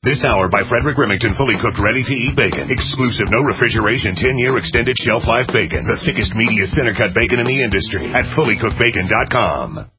This hour by Frederick Remington, fully cooked, ready-to-eat bacon. Exclusive, no refrigeration, 10-year extended shelf life bacon. The thickest, meatiest, center-cut bacon in the industry at fullycookedbacon.com.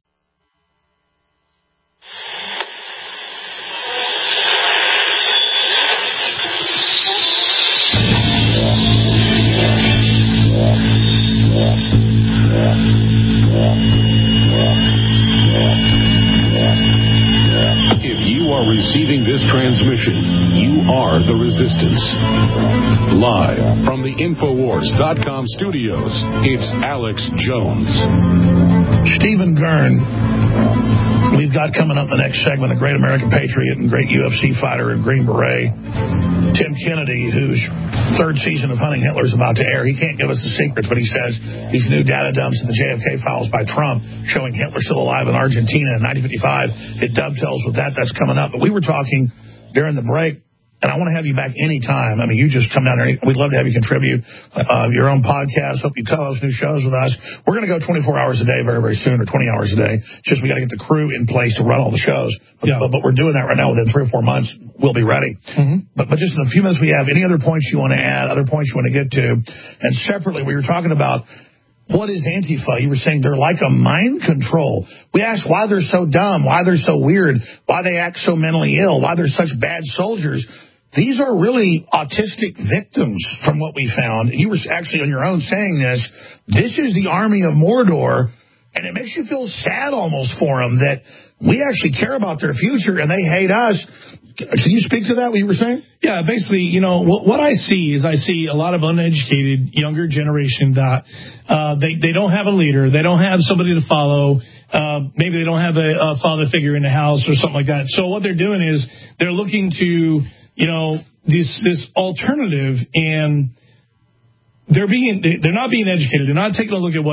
Receiving this transmission, you are the Resistance. Live from the Infowars.com studios, it's Alex Jones. Stephen Gurn, we've got coming up the next segment, a great American patriot and great UFC fighter and Green Beret, Tim Kennedy, whose third season of Hunting Hitler is about to air. He can't give us the secrets, but he says these new data dumps in the JFK files by Trump showing Hitler still alive in Argentina in 1955, it dovetails with that. That's coming up. But we were talking during the break, and I want to have you back anytime. I mean, you just come down there. We'd love to have you contribute your own podcast. Hope you co-host new shows with us. We're going to go 24 hours a day very, very soon, or 20 hours a day. Just we got to get the crew in place to run all the shows. But we're doing that right now. Within 3 or 4 months, we'll be ready. Mm-hmm. But just in the few minutes we have, any other points you want to add, other points you want to get to? And separately, we were talking about what is Antifa? You were saying they're like a mind control. We asked why they're so dumb, why they're so weird, why they act so mentally ill, why they're such bad soldiers. These are really autistic victims from what we found. And you were actually on your own saying this. This is the army of Mordor, and it makes you feel sad almost for them that we actually care about their future and they hate us. Can you speak to that, what you were saying? Yeah, basically, you know, what I see is I see a lot of uneducated, younger generation that they don't have a leader. They don't have somebody to follow. Maybe they don't have a father figure in the house or something like that. So what they're doing is they're looking to, you know, this alternative, and they're not being educated. They're not taking a look at what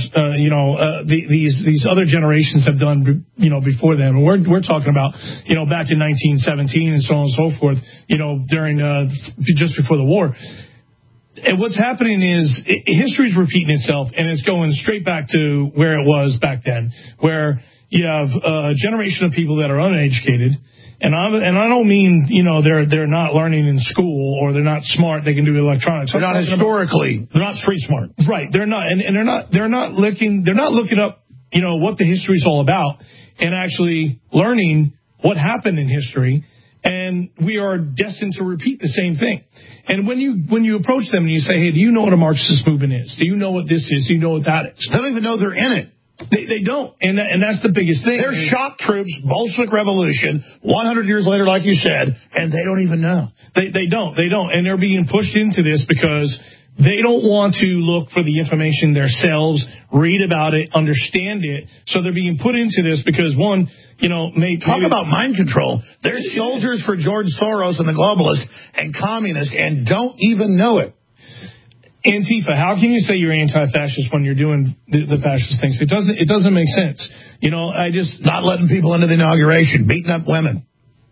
these other generations have done, you know, before them. And we're talking about, you know, back in 1917 and so on and so forth, you know, during just before the war. And what's happening is history's repeating itself, and it's going straight back to where it was back then, where you have a generation of people that are uneducated. And I don't mean, you know, they're not learning in school or they're not smart. They can do electronics. They're not historically. They're not street smart. Right. They're not, and they're not looking up, you know, what the history is all about and actually learning what happened in history. And we are destined to repeat the same thing. And when you approach them and you say, hey, do you know what a Marxist movement is? Do you know what this is? Do you know what that is? They don't even know they're in it. They don't, and that's the biggest thing. They're shock troops, Bolshevik Revolution, 100 years later, like you said, and they don't even know. They don't, and they're being pushed into this because they don't want to look for the information themselves, read about it, understand it. So they're being put into this because, one, you know, talk about mind control. They're soldiers for George Soros and the globalists and communists and don't even know it. Antifa, how can you say you're anti-fascist when you're doing the fascist things? It doesn't make sense. You know, not letting people into the inauguration, beating up women.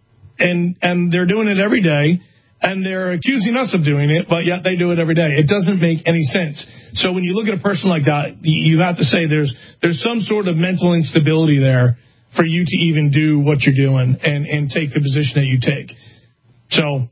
And they're doing it every day, and they're accusing us of doing it, but yet they do it every day. It doesn't make any sense. So when you look at a person like that, you have to say there's some sort of mental instability there for you to even do what you're doing and take the position that you take. So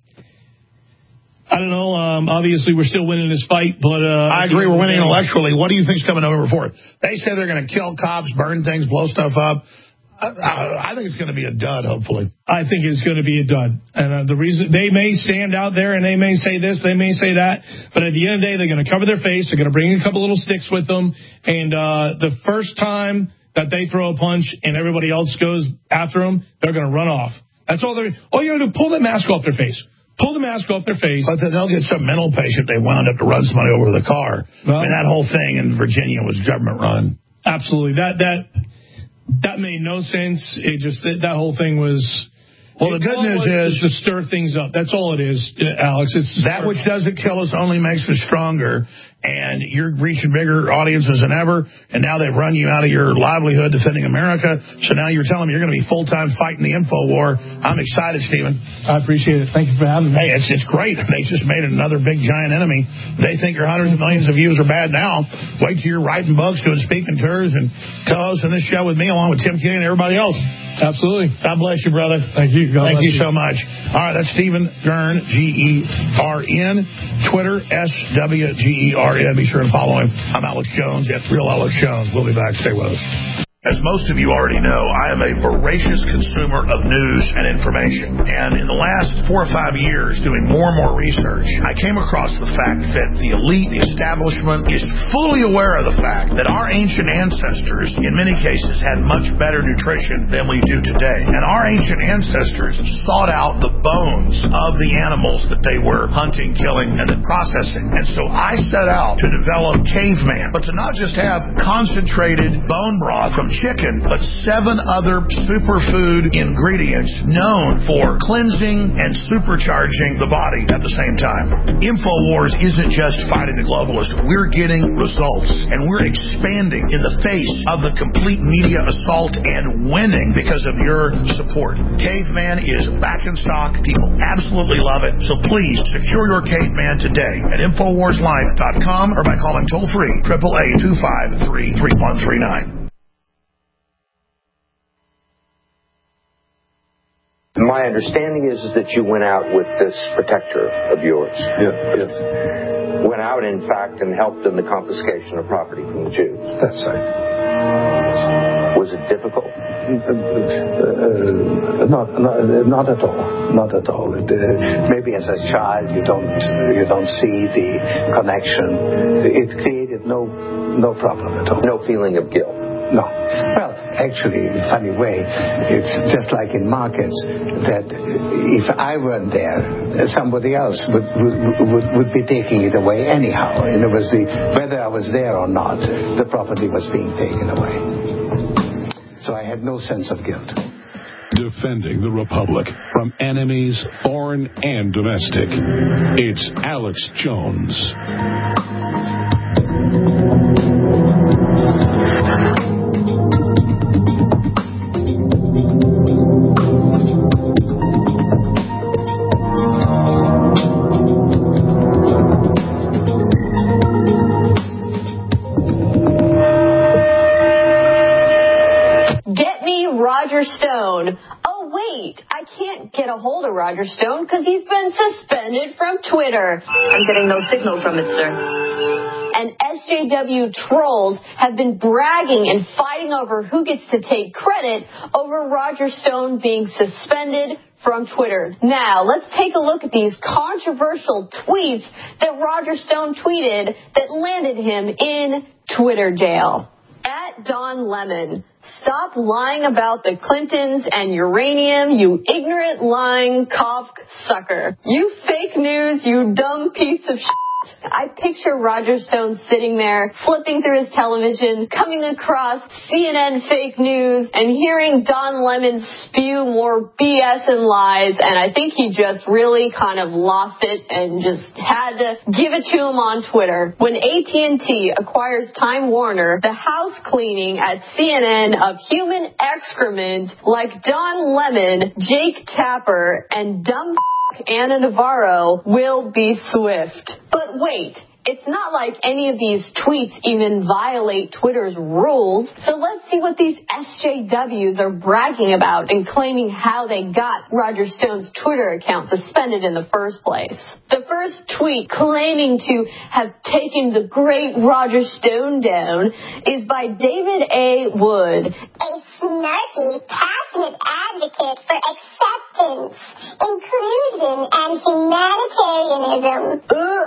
I don't know. Obviously, we're still winning this fight, but I agree. We're winning intellectually. What do you think's coming November 4th? They say they're going to kill cops, burn things, blow stuff up. I think it's going to be a dud, hopefully. I think it's going to be a dud. And the reason they may stand out there and they may say this, they may say that, but at the end of the day, they're going to cover their face. They're going to bring a couple little sticks with them. And the first time that they throw a punch and everybody else goes after them, they're going to run off. That's all you got to do, pull that mask off their face. Pull the mask off their face. But then they'll get some mental patient. They wound up to run somebody over with a car. Well, I mean, that whole thing in Virginia was government run. Absolutely. That made no sense. It just, that whole thing was. Well, the good news is to stir things up. That's all it is, Alex. It's that which doesn't kill us only makes us stronger. and you're reaching bigger audiences than ever, and now they've run you out of your livelihood defending America, so now you're telling me you're going to be full-time fighting the info war. I'm excited, Stephen. I appreciate it. Thank you for having me. Hey, it's great. They just made another big, giant enemy. They think your hundreds of millions of views are bad now. Wait till you're writing books, doing speaking tours, and co-hosting this show with me along with Tim Kennedy and everybody else. Absolutely. God bless you, brother. Thank you. Thank you so much. All right, that's Stephen Gern, G-E-R-N. Twitter, S-W-G-E-R-N. Be sure to follow him. I'm Alex Jones at Real Alex Jones. We'll be back. Stay with us. As most of you already know, I am a voracious consumer of news and information. And in the last 4 or 5 years, doing more and more research, I came across the fact that the elite establishment is fully aware of the fact that our ancient ancestors, in many cases, had much better nutrition than we do today. And our ancient ancestors sought out the bones of the animals that they were hunting, killing, and then processing. And so I set out to develop Caveman, but to not just have concentrated bone broth from chicken, but 7 other superfood ingredients known for cleansing and supercharging the body at the same time. InfoWars isn't just fighting the globalists. We're getting results, and we're expanding in the face of the complete media assault and winning because of your support. Caveman is back in stock. People absolutely love it. So please secure your Caveman today at InfoWarsLife.com or by calling toll-free 888-253-3139. My understanding is that you went out with this protector of yours. Yes. Went out, in fact, and helped in the confiscation of property from the Jews. That's right. Was it difficult? Not at all. Not at all. Maybe as a child you don't see the connection. It created no problem at all. No feeling of guilt. No. Well, actually, in a funny way, it's just like in markets that if I weren't there, somebody else would be taking it away anyhow. And it was whether I was there or not, the property was being taken away. So I had no sense of guilt. Defending the Republic from enemies, foreign and domestic. It's Alex Jones. Roger Stone. Oh, wait, I can't get a hold of Roger Stone because he's been suspended from Twitter. I'm getting no signal from it, sir. And SJW trolls have been bragging and fighting over who gets to take credit over Roger Stone being suspended from Twitter. Now, let's take a look at these controversial tweets that Roger Stone tweeted that landed him in Twitter jail. At Don Lemon, stop lying about the Clintons and uranium, you ignorant, lying cocksucker. You fake news, you dumb piece of shit. I picture Roger Stone sitting there, flipping through his television, coming across CNN fake news, and hearing Don Lemon spew more BS and lies, and I think he just really kind of lost it and just had to give it to him on Twitter. When AT&T acquires Time Warner, the house cleaning at CNN of human excrement like Don Lemon, Jake Tapper, and dumb Anna Navarro will be swift. But wait, it's not like any of these tweets even violate Twitter's rules. So let's see what these SJWs are bragging about and claiming how they got Roger Stone's Twitter account suspended in the first place. The first tweet claiming to have taken the great Roger Stone down is by David A. Wood, a snarky, passionate advocate for acceptance, inclusion, and humanitarianism.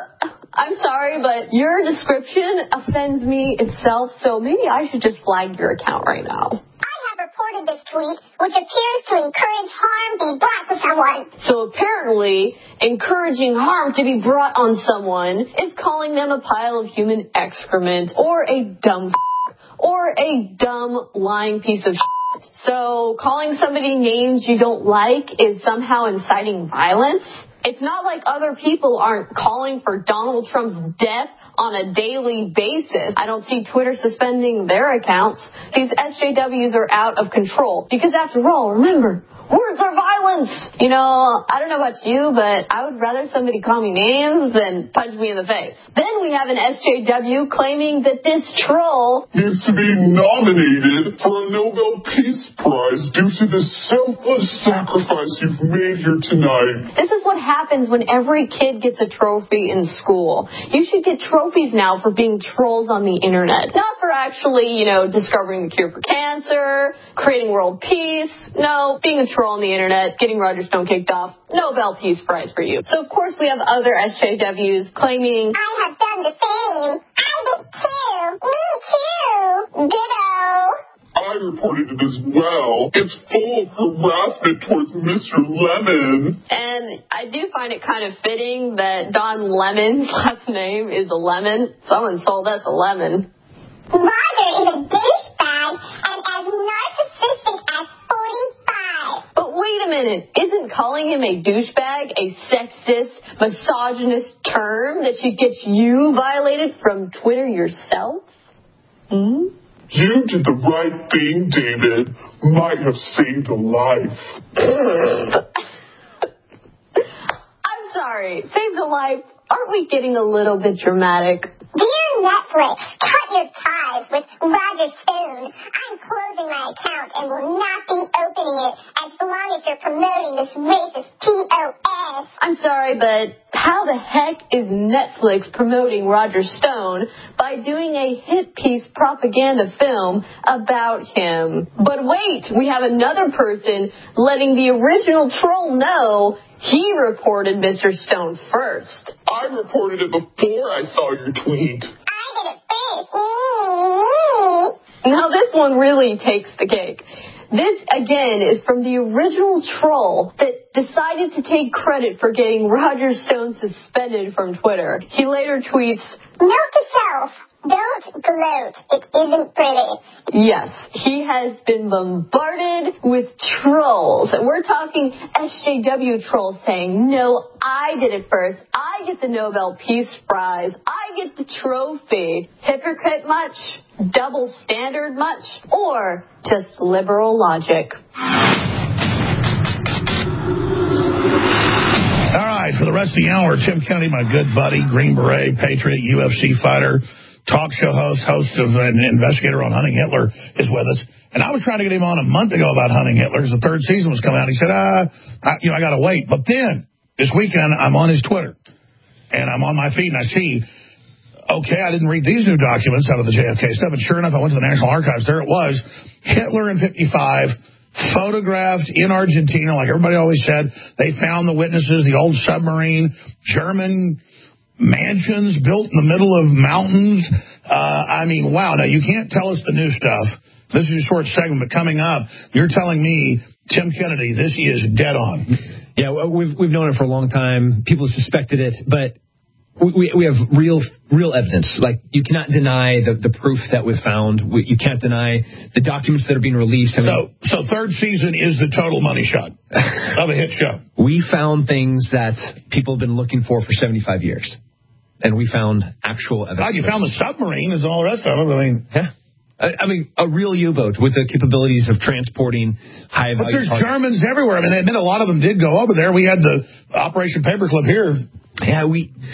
I'm sorry, but your description offends me itself, so maybe I should just flag your account right now. I have reported this tweet, which appears to encourage harm be brought to someone. So apparently, encouraging harm to be brought on someone is calling them a pile of human excrement, or a dumb or a dumb lying piece of shit. So calling somebody names you don't like is somehow inciting violence? It's not like other people aren't calling for Donald Trump's death on a daily basis. I don't see Twitter suspending their accounts. These SJWs are out of control. Because after all, remember, words are violence. You know, I don't know about you, but I would rather somebody call me names than punch me in the face. Then we have an SJW claiming that this troll needs to be nominated for a Nobel Peace Prize due to the selfless sacrifice you've made here tonight. This is what happens when every kid gets a trophy in school. You should get trophies now for being trolls on the internet. Not for actually, discovering the cure for cancer, creating world peace. No, being a troll on the internet, getting Roger Stone kicked off, Nobel Peace Prize for you. So, of course, we have other SJWs claiming, I have done the same. I did too. Me too. Ditto. I reported it as well. It's full of harassment towards Mr. Lemon. And I do find it kind of fitting that Don Lemon's last name is a lemon. Someone sold us a lemon. Roger is a douchebag and as narcissistic as 45. But wait a minute. Isn't calling him a douchebag a sexist, misogynist term that should get you violated from Twitter yourself? You did the right thing, David. Might have saved a life. I'm sorry. Saved a life? Aren't we getting a little bit dramatic? Dear Netflix, cut your ties with Roger Stone. I'm closing my account and will not be opening it as long as you're promoting this racist POS. I'm sorry, but how the heck is Netflix promoting Roger Stone by doing a hit piece propaganda film about him? But wait, we have another person letting the original troll know he reported Mr. Stone first. I reported it before I saw your tweet. I did it first. Me. Now this one really takes the cake. This, again, is from the original troll that decided to take credit for getting Roger Stone suspended from Twitter. He later tweets, Note to self, don't gloat. It isn't pretty. Yes, he has been bombarded with trolls. We're talking SJW trolls saying, no, I did it first. I get the Nobel Peace Prize. I get the trophy. Hypocrite much? Double standard much? Or just liberal logic? All right, for the rest of the hour, Tim Kennedy, my good buddy, Green Beret, Patriot, UFC fighter, talk show host of an investigator on hunting Hitler, is with us. And I was trying to get him on a month ago about hunting Hitler because the third season was coming out. He said, I got to wait. But then, this weekend, I'm on his Twitter. And I'm on my feed, and I see, okay, I didn't read these new documents out of the JFK stuff. And sure enough, I went to the National Archives. There it was. Hitler in 55. Photographed in Argentina, like everybody always said. They found the witnesses, the old submarine, German mansions built in the middle of mountains. Wow. Now, you can't tell us the new stuff. This is a short segment, but coming up, you're telling me, Tim Kennedy, this is dead on. Yeah, we've known it for a long time. People suspected it, but we have real evidence. Like, you cannot deny the proof that we've found. You can't deny the documents that are being released. So third season is the total money shot of a hit show. We found things that people have been looking for 75 years. And we found actual evidence. God, you found the submarine and all the rest of it. Yeah. A real U-boat with the capabilities of transporting high-value But there's targets. Germans everywhere. I mean, they admit a lot of them did go over there. We had the Operation Paperclip here. Yeah,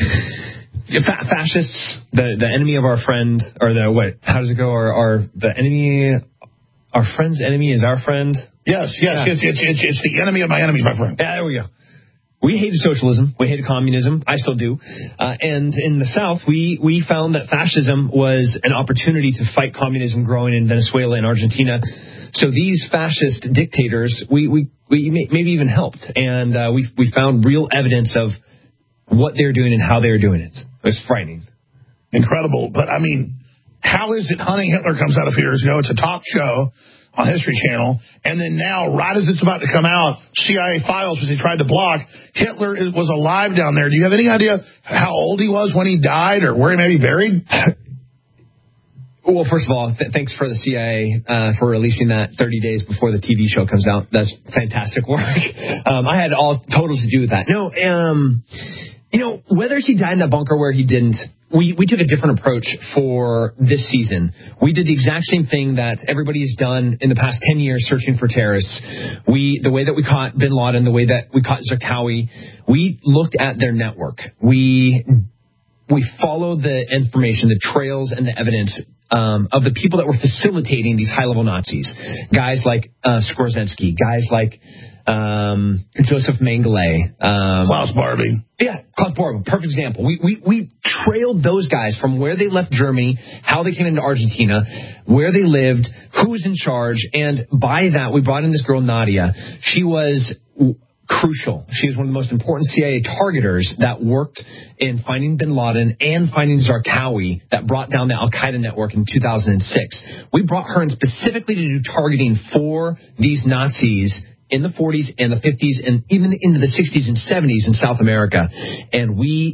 fascists, the enemy of our friend, or how does it go? The enemy, our friend's enemy is our friend? Yes. Yeah. It's the enemy of my enemies, my friend. Yeah, there we go. We hated socialism. We hated communism. I still do. And in the South, we found that fascism was an opportunity to fight communism growing in Venezuela and Argentina. So these fascist dictators, we maybe even helped. And we found real evidence of what they're doing and how they're doing it. It was frightening. Incredible. But, how is it Hunting Hitler comes out a few years ago? It's a talk show on History Channel, and then now, right as it's about to come out, CIA files, which they tried to block, Hitler was alive down there. Do you have any idea how old he was when he died or where he may be buried? Well, first of all, thanks for the CIA for releasing that 30 days before the TV show comes out. That's fantastic work. I had all total to do with that. No, whether he died in that bunker or where he didn't, we took a different approach for this season. We did the exact same thing that everybody's done in the past 10 years searching for terrorists. The way that we caught bin Laden, the way that we caught Zarqawi, we looked at their network. We followed the information, the trails, and the evidence of the people that were facilitating these high-level Nazis. Guys like Skorzeny, guys like Joseph Mengele. Klaus Barbie. Yeah, Klaus Barbie, perfect example. We trailed those guys from where they left Germany, how they came into Argentina, where they lived, who was in charge, and by that, we brought in this girl, Nadia. She was crucial. She was one of the most important CIA targeters that worked in finding bin Laden and finding Zarqawi that brought down the Al-Qaeda network in 2006. We brought her in specifically to do targeting for these Nazis in the 40s and the 50s and even into the 60s and 70s in South America. And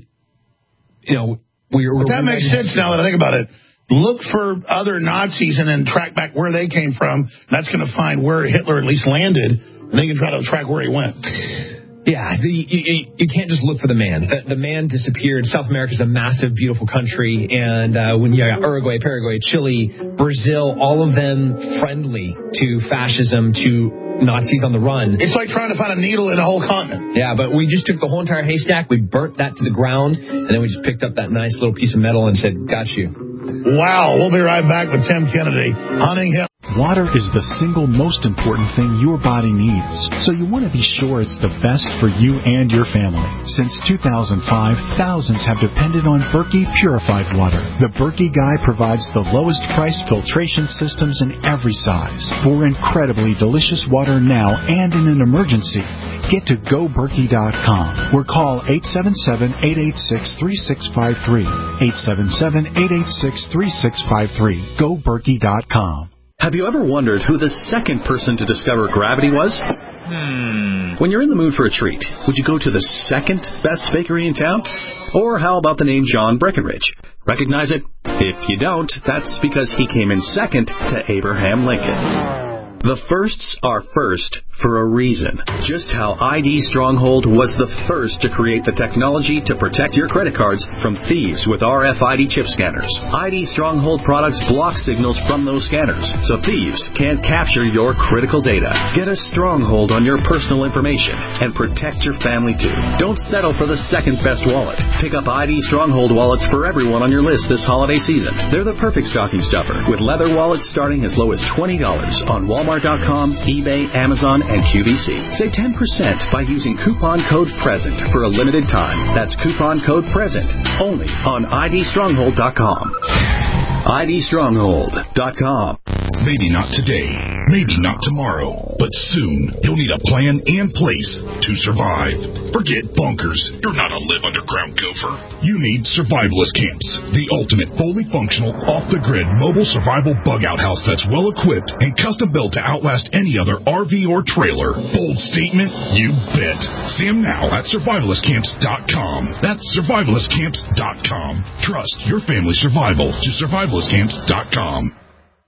that makes sense now that I think about it. Look for other Nazis and then track back where they came from. That's going to find where Hitler at least landed. And then you can try to track where he went. Yeah, you can't just look for the man. The man disappeared. South America is a massive, beautiful country. And when you got Uruguay, Paraguay, Chile, Brazil, all of them friendly to fascism, to Nazis on the run. It's like trying to find a needle in a whole continent. Yeah, but we just took the whole entire haystack, we burnt that to the ground, and then we just picked up that nice little piece of metal and said, got you. Wow, we'll be right back with Tim Kennedy, hunting him. Water is the single most important thing your body needs, so you want to be sure it's the best for you and your family. Since 2005, thousands have depended on Berkey purified water. The Berkey Guy provides the lowest priced filtration systems in every size for incredibly delicious water now and in an emergency. Get to GoBerkey.com or call 877-886-3653. 877-886-3653. GoBerkey.com. Have you ever wondered who the second person to discover gravity was? When you're in the mood for a treat, would you go to the second best bakery in town? Or how about the name John Breckenridge? Recognize it? If you don't, that's because he came in second to Abraham Lincoln. The firsts are first for a reason. Just how ID Stronghold was the first to create the technology to protect your credit cards from thieves with RFID chip scanners. ID Stronghold products block signals from those scanners, so thieves can't capture your critical data. Get a stronghold on your personal information and protect your family too. Don't settle for the second best wallet. Pick up ID Stronghold wallets for everyone on your list this holiday season. They're the perfect stocking stuffer, with leather wallets starting as low as $20 on Walmart.com, eBay, Amazon, and QVC. Save 10% by using coupon code PRESENT for a limited time. That's coupon code PRESENT only on IDStronghold.com. IDStronghold.com. Maybe not today, maybe not tomorrow, but soon you'll need a plan and place to survive. Forget bunkers. You're not a live underground gopher. You need Survivalist Camps, the ultimate fully functional, off-the-grid mobile survival bug-out house that's well-equipped and custom-built to outlast any other RV or trailer. Bold statement? You bet. See them now at survivalistcamps.com. That's survivalistcamps.com. Trust your family's survival to survivalistcamps.com.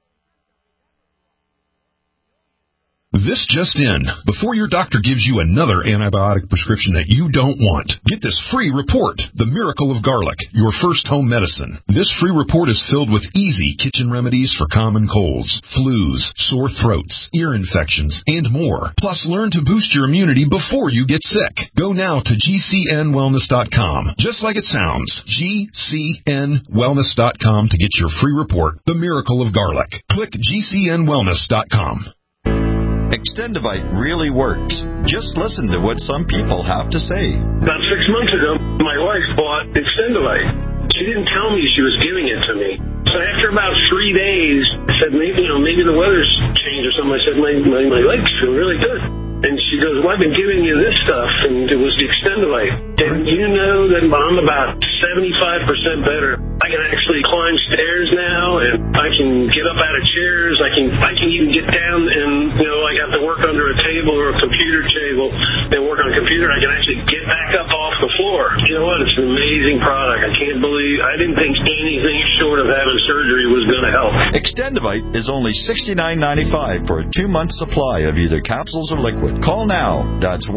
This just in. Before your doctor gives you another antibiotic prescription that you don't want, get this free report, The Miracle of Garlic, your first home medicine. This free report is filled with easy kitchen remedies for common colds, flus, sore throats, ear infections, and more. Plus, learn to boost your immunity before you get sick. Go now to GCNwellness.com. Just like it sounds, GCNwellness.com to get your free report, The Miracle of Garlic. Click GCNwellness.com. Extendivite really works. Just listen to what some people have to say. About 6 months ago, my wife bought Extendivite. She didn't tell me she was giving it to me. So after about 3 days, I said, maybe the weather's changed or something. I said, my legs feel really good. And she goes, well, I've been giving you this stuff, and it was the Extendivite. And you know that I'm about 75% better. I can actually climb stairs now, and I can get up out of chairs. I can even get down and, I have to work under a table or a computer table and work on a computer. I can actually get back up off the floor. you know what? It's an amazing product. I didn't think anything short of having surgery was going to help. Extendivite is only $69.95 for a 2-month supply of either capsules or liquid. Call now. That's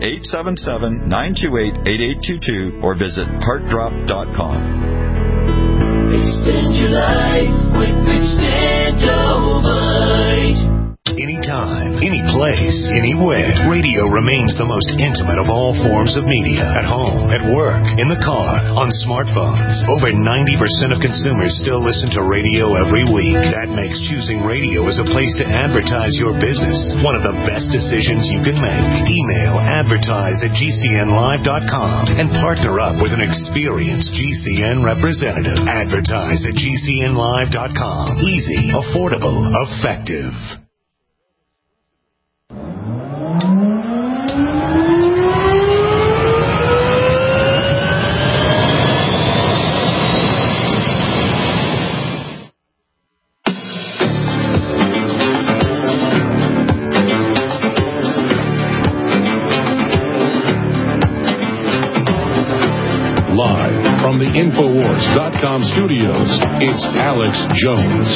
1-877-928-8822 or visit heartdrop.com. Extend your life with Extendivite. Anytime, any place, anywhere, radio remains the most intimate of all forms of media. At home, at work, in the car, on smartphones. Over 90% of consumers still listen to radio every week. That makes choosing radio as a place to advertise your business one of the best decisions you can make. Email advertise@gcnlive.com and partner up with an experienced GCN representative. Advertise@gcnlive.com. Easy, affordable, effective. Live from the Infowars.com studios, it's Alex Jones.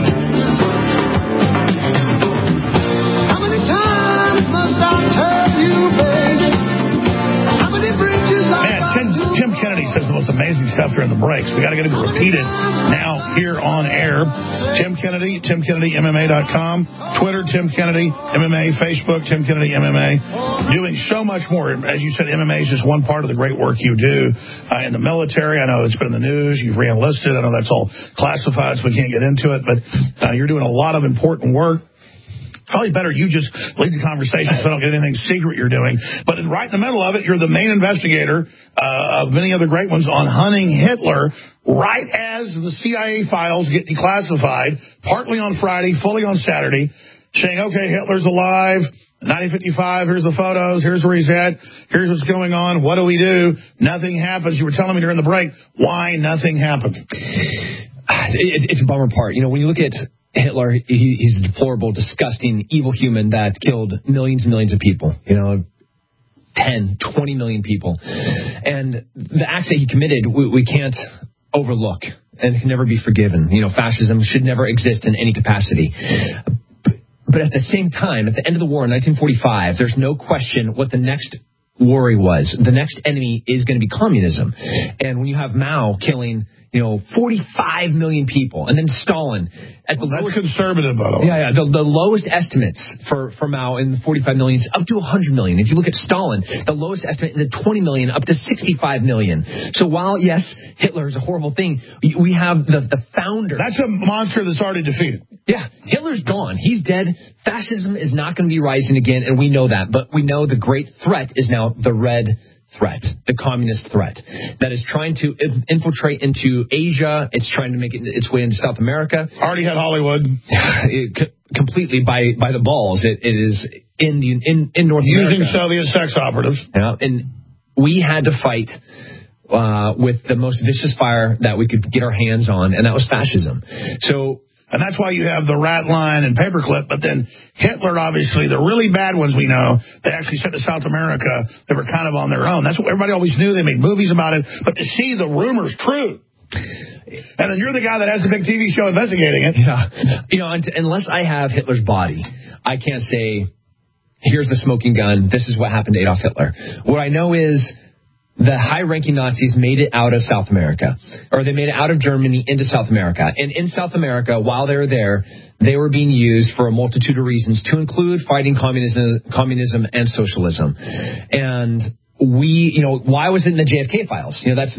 How many times must I tell you, baby? How many bridges Tim Kennedy says the most amazing stuff during the breaks. We got to get him to repeat it now here on air. Tim Kennedy, TimKennedyMMA.com, Twitter, Tim Kennedy MMA, Facebook, Tim Kennedy MMA. Doing so much more. As you said, MMA is just one part of the great work you do in the military. I know it's been in the news. You've re-enlisted. I know that's all classified, so we can't get into it. But you're doing a lot of important work. Probably better you just lead the conversation so I don't get anything secret you're doing. But right in the middle of it, you're the main investigator of many other great ones on hunting Hitler right as the CIA files get declassified, partly on Friday, fully on Saturday, saying, okay, Hitler's alive, 1955, here's the photos, here's where he's at, here's what's going on, what do we do? Nothing happens. You were telling me during the break why nothing happened. It's a bummer part. You know, when you look at Hitler, he's a deplorable, disgusting, evil human that killed millions and millions of people, 10, 20 million people. And the acts that he committed, we can't overlook and can never be forgiven. Fascism should never exist in any capacity. But at the same time, at the end of the war in 1945, there's no question what the next worry was. The next enemy is going to be communism. And when you have Mao killing 45 million people, and then Stalin at the lowest, conservative, by the way. Yeah. The lowest estimates for Mao in the 45 million is up to 100 million. If you look at Stalin, the lowest estimate in the 20 million up to 65 million. So while yes, Hitler is a horrible thing, we have the founder. That's a monster that's already defeated. Yeah, Hitler's gone. He's dead. Fascism is not going to be rising again, and we know that. But we know the great threat is now the red threat, the communist threat that is trying to infiltrate into Asia. It's trying to make its way into South America. Already had Hollywood. Completely by the balls. It is in North America. Using Soviet sex operatives. Yeah, and we had to fight with the most vicious fire that we could get our hands on, and that was fascism. And that's why you have the rat line and paperclip. But then Hitler, obviously, the really bad ones we know, they actually sent to South America. They were kind of on their own. That's what everybody always knew. They made movies about it. But to see the rumors true. And then you're the guy that has the big TV show investigating it. Yeah. Unless I have Hitler's body, I can't say, here's the smoking gun. This is what happened to Adolf Hitler. What I know is the high-ranking Nazis made it out of South America, or they made it out of Germany into South America. And in South America, while they were there, they were being used for a multitude of reasons, to include fighting communism and socialism. And why was it in the JFK files?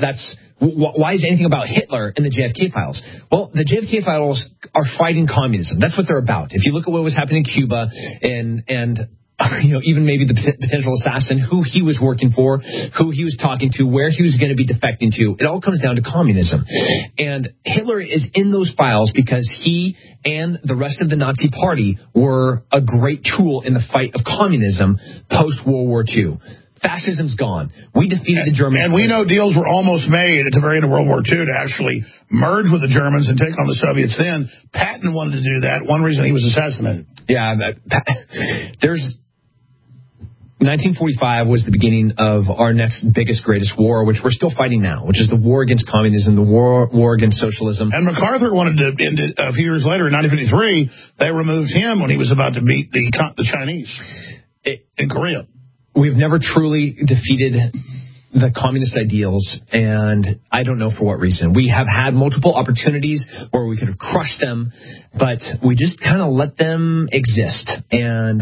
Why is anything about Hitler in the JFK files? Well, the JFK files are fighting communism. That's what they're about. If you look at what was happening in Cuba and even maybe the potential assassin, who he was working for, who he was talking to, where he was going to be defecting to. It all comes down to communism. And Hitler is in those files because he and the rest of the Nazi Party were a great tool in the fight of communism post-World War II. Fascism's gone. We defeated the Germans. And we know deals were almost made at the very end of World War II to actually merge with the Germans and take on the Soviets then. Patton wanted to do that. One reason he was assassinated. Yeah, 1945 was the beginning of our next biggest, greatest war, which we're still fighting now, which is the war against communism, the war against socialism. And MacArthur wanted to end it a few years later in 1953. They removed him when he was about to beat the Chinese in Korea. We've never truly defeated the communist ideals, and I don't know for what reason. We have had multiple opportunities where we could have crushed them, but we just kind of let them exist, and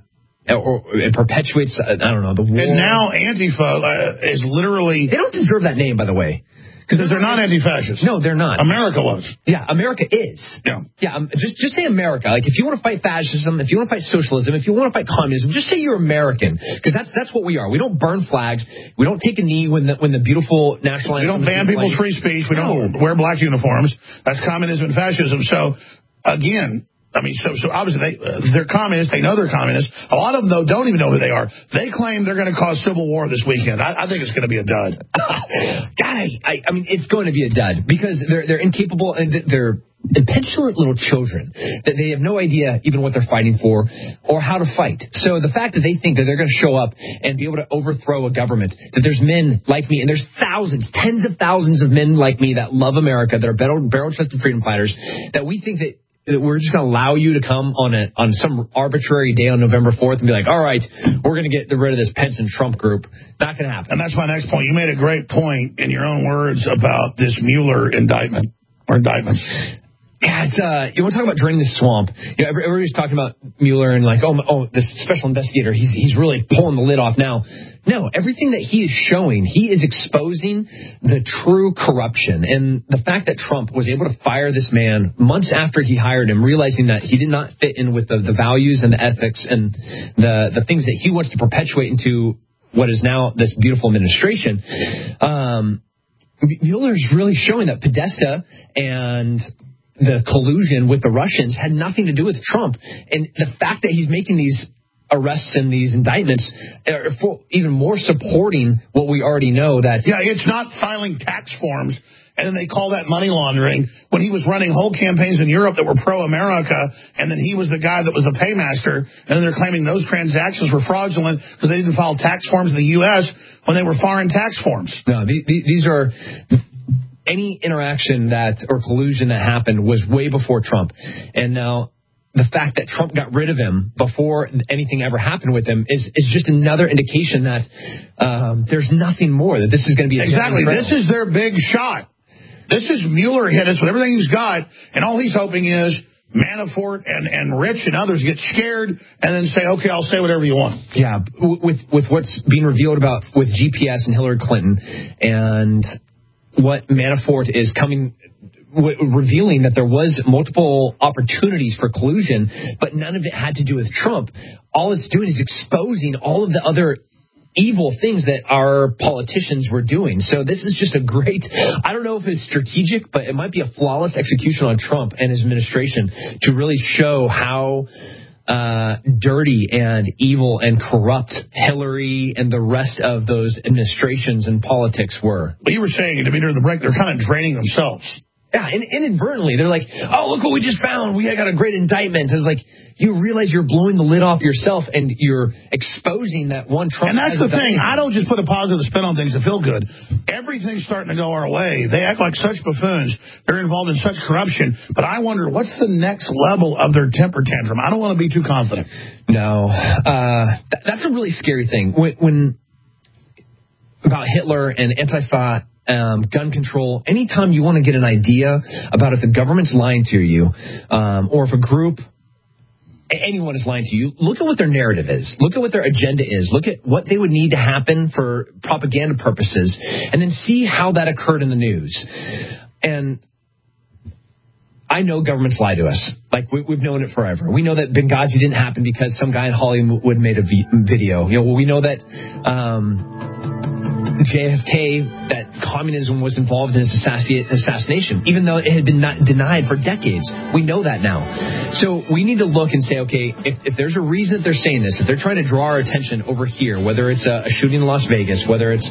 it perpetuates, I don't know, the war. And now Antifa is literally... They don't deserve that name, by the way. Because they're not anti-fascist. No, they're not. America was. Yeah, America is. Yeah. Yeah, just say America. Like, if you want to fight fascism, if you want to fight socialism, if you want to fight communism, just say you're American. Because that's what we are. We don't burn flags. We don't take a knee when the beautiful national anthem... We don't ban people's free speech. We don't wear black uniforms. That's communism and fascism. So, again... I mean, so obviously they're communists. They know they're communists. A lot of them, though, don't even know who they are. They claim they're going to cause civil war this weekend. I think it's going to be a dud. God, I mean, it's going to be a dud because they're incapable and they're impetulant little children that they have no idea even what they're fighting for or how to fight. So the fact that they think that they're going to show up and be able to overthrow a government, that there's men like me, and there's thousands, tens of thousands of men like me that love America, that are barrel-chested freedom fighters, that we think that we're just going to allow you to come on some arbitrary day on November 4th and be like, all right, we're going to get rid of this Pence and Trump group. Not going to happen. And that's my next point. You made a great point in your own words about this Mueller indictment or indictments. Yeah, you want to talk about draining the swamp. You know, everybody's talking about Mueller and like, oh, this special investigator, he's really pulling the lid off now. No, everything that he is showing, he is exposing the true corruption. And the fact that Trump was able to fire this man months after he hired him, realizing that he did not fit in with the values and the ethics and the things that he wants to perpetuate into what is now this beautiful administration. Mueller's really showing that Podesta and the collusion with the Russians had nothing to do with Trump. And the fact that he's making these arrests and these indictments are even more supporting what we already know. That it's not filing tax forms and then they call that money laundering when he was running whole campaigns in Europe that were pro-America, and then he was the guy that was the paymaster, and then they're claiming those transactions were fraudulent because they didn't file tax forms in the U.S. when they were foreign tax forms. No, these are... Any interaction or collusion that happened was way before Trump. And now the fact that Trump got rid of him before anything ever happened with him is just another indication that there's nothing more, that this is going to be a exactly. This is their big shot. This is Mueller hit us with everything he's got, and all he's hoping is Manafort and Rich and others get scared and then say, okay, I'll say whatever you want. Yeah, with what's being revealed about with GPS and Hillary Clinton and what Manafort is revealing that there was multiple opportunities for collusion, but none of it had to do with Trump. All it's doing is exposing all of the other evil things that our politicians were doing. So this is just a great, I don't know if it's strategic, but it might be a flawless execution on Trump and his administration to really show how dirty and evil and corrupt Hillary and the rest of those administrations and politics were. But you were saying, I mean, during the break, they're kind of draining themselves. Yeah, and inadvertently, they're like, oh, look what we just found. We got a great indictment. It's like, you realize you're blowing the lid off yourself and you're exposing that one Trump. And that's the thing. I don't just put a positive spin on things to feel good. Everything's starting to go our way. They act like such buffoons. They're involved in such corruption. But I wonder, what's the next level of their temper tantrum? I don't want to be too confident. No. That's a really scary thing. When about Hitler and Antifa, gun control, anytime you want to get an idea about if the government's lying to you, or if a group, anyone is lying to you, look at what their narrative is. Look at what their agenda is. Look at what they would need to happen for propaganda purposes, and then see how that occurred in the news. And I know governments lie to us. Like, we've known it forever. We know that Benghazi didn't happen because some guy in Hollywood made a video. You know, we know that JFK, that communism was involved in his assassination, even though it had been denied for decades. We know that now. So we need to look and say, okay, if there's a reason that they're saying this, if they're trying to draw our attention over here, whether it's a shooting in Las Vegas, whether it's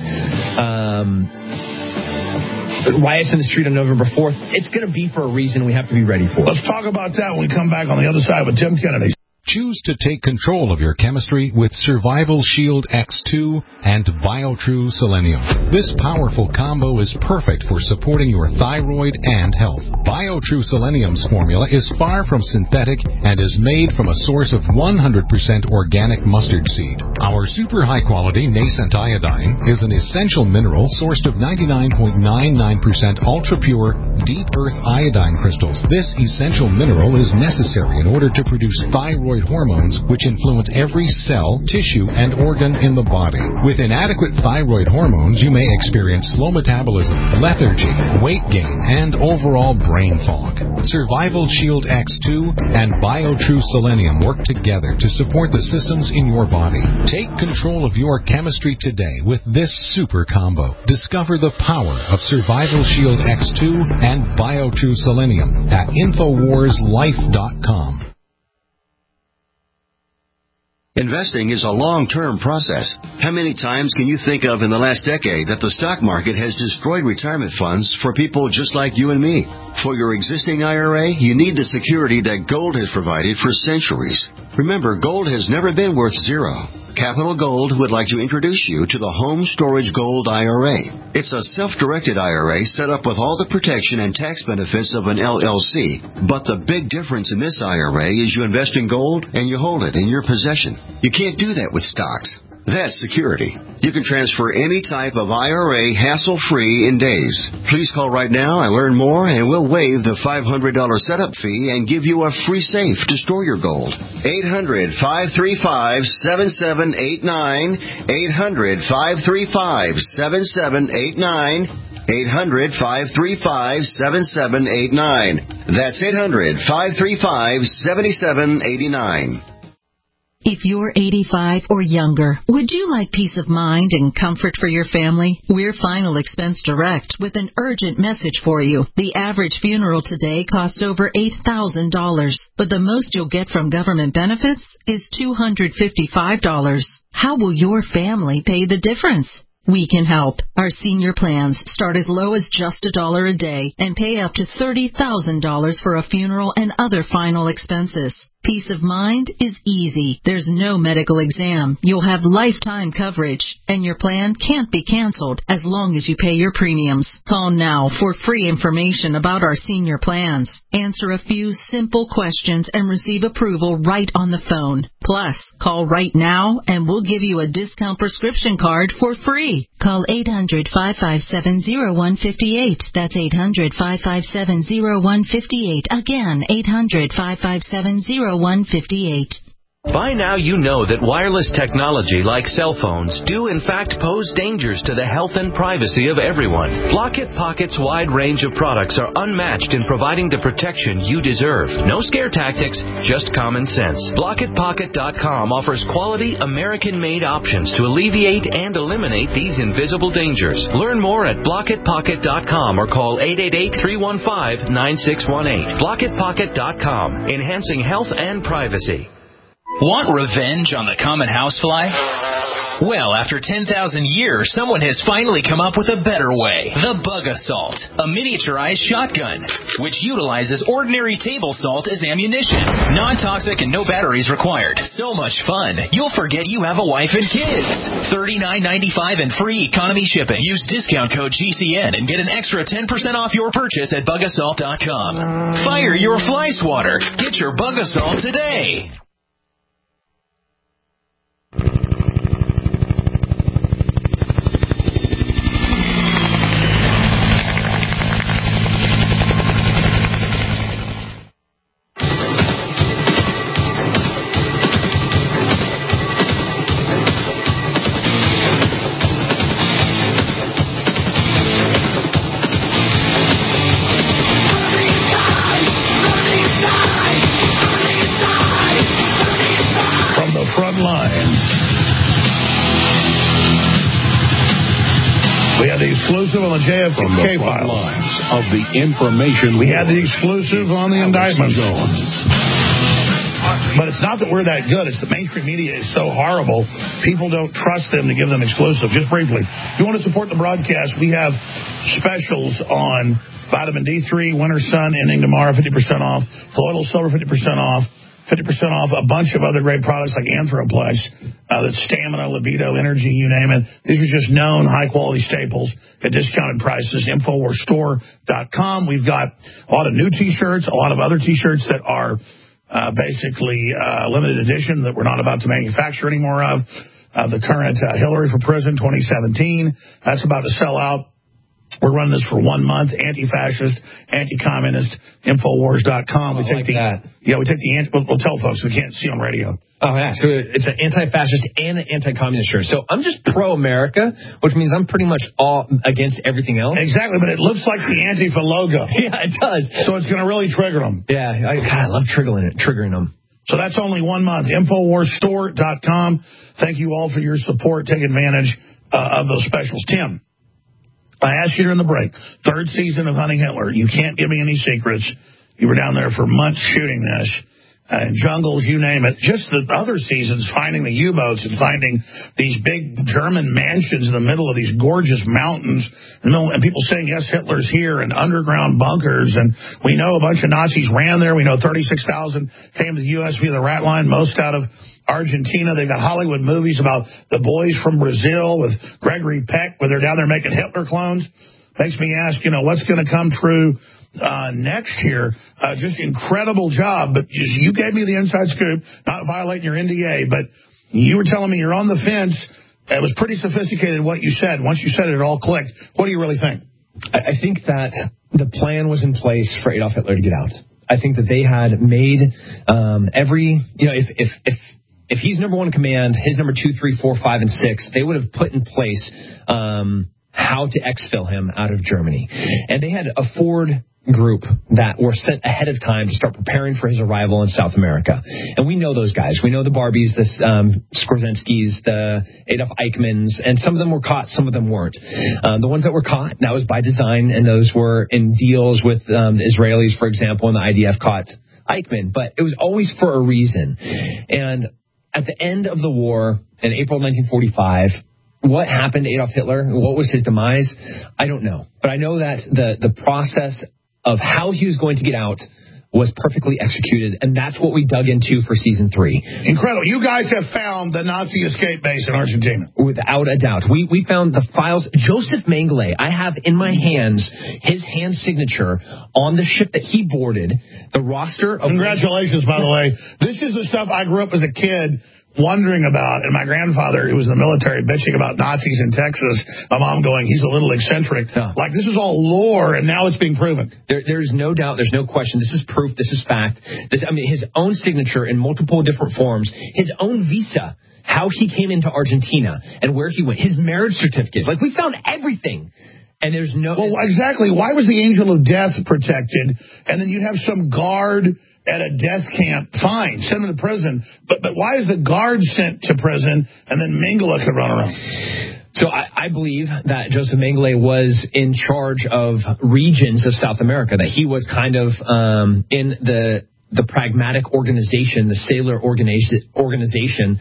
riots in the street on November 4th, it's going to be for a reason we have to be ready for. Let's talk about that when we come back on the other side with Tim Kennedy. Choose to take control of your chemistry with Survival Shield X2 and BioTrue Selenium. This powerful combo is perfect for supporting your thyroid and health. BioTrue Selenium's formula is far from synthetic and is made from a source of 100% organic mustard seed. Our super high-quality nascent iodine is an essential mineral sourced of 99.99% ultra-pure, deep earth iodine crystals. This essential mineral is necessary in order to produce thyroid hormones, which influence every cell, tissue, and organ in the body. With inadequate thyroid hormones, you may experience slow metabolism, lethargy, weight gain, and overall brain fog. Survival Shield X2 and BioTrue Selenium work together to support the systems in your body. Take control of your chemistry today with this super combo. Discover the power of Survival Shield X2 and BioTrue Selenium at InfoWarsLife.com. Investing is a long-term process. How many times can you think of in the last decade that the stock market has destroyed retirement funds for people just like you and me? For your existing IRA, you need the security that gold has provided for centuries. Remember, gold has never been worth zero. Capital Gold would like to introduce you to the Home Storage Gold IRA. It's a self-directed IRA set up with all the protection and tax benefits of an LLC. But the big difference in this IRA is you invest in gold and you hold it in your possession. You can't do that with stocks. That's security. You can transfer any type of IRA hassle-free in days. Please call right now and learn more, and we'll waive the $500 setup fee and give you a free safe to store your gold. 800-535-7789. 800-535-7789. 800-535-7789. That's 800-535-7789. If you're 85 or younger, would you like peace of mind and comfort for your family? We're Final Expense Direct with an urgent message for you. The average funeral today costs over $8,000, but the most you'll get from government benefits is $255. How will your family pay the difference? We can help. Our senior plans start as low as just $1 a day and pay up to $30,000 for a funeral and other final expenses. Peace of mind is easy. There's no medical exam. You'll have lifetime coverage, and your plan can't be canceled as long as you pay your premiums. Call now for free information about our senior plans. Answer a few simple questions and receive approval right on the phone. Plus, call right now and we'll give you a discount prescription card for free. Call 800-557-0158. That's 800-557-0158. Again, 800-557-0158. By now you know that wireless technology like cell phones do in fact pose dangers to the health and privacy of everyone. Block-It Pocket's wide range of products are unmatched in providing the protection you deserve. No scare tactics, just common sense. BlockItPocket.com offers quality American-made options to alleviate and eliminate these invisible dangers. Learn more at BlockItPocket.com or call 888-315-9618. BlockItPocket.com, enhancing health and privacy. Want revenge on the common housefly? Well, after 10,000 years, someone has finally come up with a better way. The Bug Assault, a miniaturized shotgun, which utilizes ordinary table salt as ammunition. Non-toxic and no batteries required. So much fun, you'll forget you have a wife and kids. $39.95 and free economy shipping. Use discount code GCN and get an extra 10% off your purchase at bugassault.com. Fire your fly swatter. Get your Bug Assault today. On the JFK files of the information we had the exclusive on the indictment. But it's not that we're that good. It's the mainstream media is so horrible. People don't trust them to give them exclusive. Just briefly, if you want to support the broadcast, we have specials on vitamin D3, Winter Sun, ending tomorrow, 50% off. Colloidal silver, 50% off. 50% off a bunch of other great products like Anthroplex, that's stamina, libido, energy, you name it. These are just known high-quality staples at discounted prices. InfoWarsStore.com. We've got a lot of new T-shirts, a lot of other T-shirts that are basically limited edition that we're not about to manufacture anymore of. The current Hillary for Prison 2017, that's about to sell out. We're running this for 1 month. Anti-fascist, anti-communist, Infowars.com. We take that. Yeah, we take the we'll tell folks they can't see on radio. Oh, yeah. So it's an anti-fascist and an anti-communist shirt. So I'm just pro-America, which means I'm pretty much all against everything else. Exactly, but it looks like the Antifa logo. Yeah, it does. So it's going to really trigger them. Yeah, I love triggering them. So that's only 1 month. Infowarsstore.com. Thank you all for your support. Take advantage of those specials. Tim, I asked you during the break, 3rd season of Hunting Hitler. You can't give me any secrets. You were down there for months shooting this. Jungles, you name it. Just the other seasons, finding the U-boats and finding these big German mansions in the middle of these gorgeous mountains. And people saying, yes, Hitler's here, and underground bunkers. And we know a bunch of Nazis ran there. We know 36,000 came to the U.S. via the rat line, most out of Argentina. They've got Hollywood movies about the boys from Brazil with Gregory Peck, where they're down there making Hitler clones. Makes me ask, what's going to come true next year. Just incredible job. But you gave me the inside scoop, not violating your NDA, but you were telling me you're on the fence. It was pretty sophisticated what you said. Once you said it, it all clicked. What do you really think? I think that the plan was in place for Adolf Hitler to get out. I think that they had made if he's number 1 in command, his number 2, 3, 4, 5, and 6, they would have put in place how to exfil him out of Germany. And they had a Ford group that were sent ahead of time to start preparing for his arrival in South America. And we know those guys. We know the Barbies, the Skorzynskis, the Adolf Eichmanns, and some of them were caught, some of them weren't. The ones that were caught, that was by design, and those were in deals with the Israelis, for example, and the IDF caught Eichmann. But it was always for a reason. And at the end of the war, in April 1945, what happened to Adolf Hitler? What was his demise? I don't know. But I know that the process of how he was going to get out was perfectly executed, and that's what we dug into for season 3. Incredible. You guys have found the Nazi escape base in Argentina. Without a doubt. We found the files. Joseph Mengele, I have in my hands his hand signature on the ship that he boarded, the roster of... Congratulations, by the way. This is the stuff I grew up as a kid wondering about, and my grandfather, who was in the military, bitching about Nazis in Texas, my mom going, he's a little eccentric. Yeah. Like, this is all lore, and now it's being proven. There's no doubt, there's no question. This is proof, this is fact. His own signature in multiple different forms, his own visa, how he came into Argentina, and where he went, his marriage certificate. Like, we found everything. And there's no... Well, exactly. Why was the angel of death protected, and then you'd have some guard at a death camp? Fine, send him to prison. But why is the guard sent to prison and then Mengele could run around? So I believe that Joseph Mengele was in charge of regions of South America, that he was kind of in the pragmatic organization, the sailor organization.